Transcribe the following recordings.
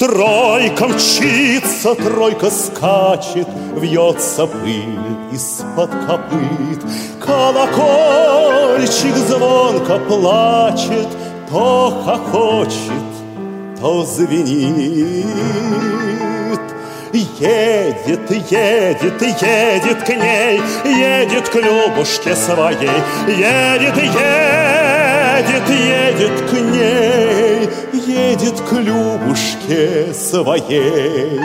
Тройка мчится, тройка скачет, вьется пыль из-под копыт. Колокольчик звонко плачет, то хохочет, то звенит. Едет, едет, едет к ней, едет к Любушке своей. Едет, едет, едет к ней, едет к Любушке своей.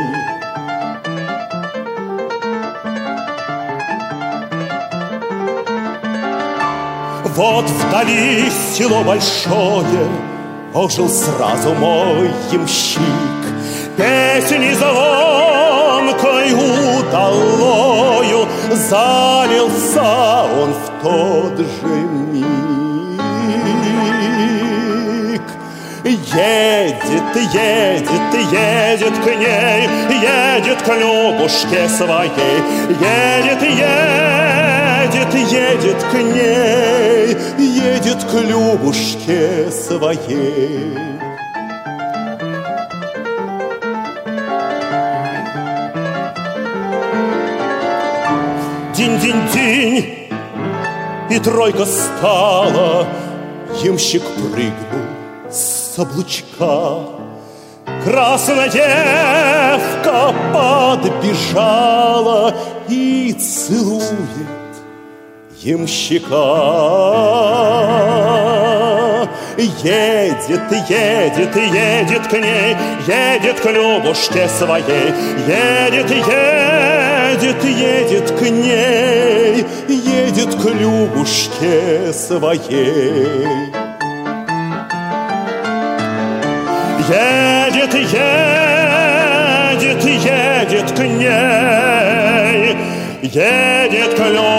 Вот вдали село большое, ожил сразу мой ямщик. Песней звонкой удалою залился он в тот же миг. Едет, едет, едет к ней, едет к Любушке своей. Едет, едет, едет к ней, едет к Любушке своей. Динь-динь-динь, и тройка стала. Ямщик прыгнул с облучка. Красная девка подбежала и целует ямщика. Едет, едет, едет к ней, едет к Любушке своей. Едет, едет, едет к ней, едет к Любушке своей. Едет, едет, едет к ней, едет к Любушке.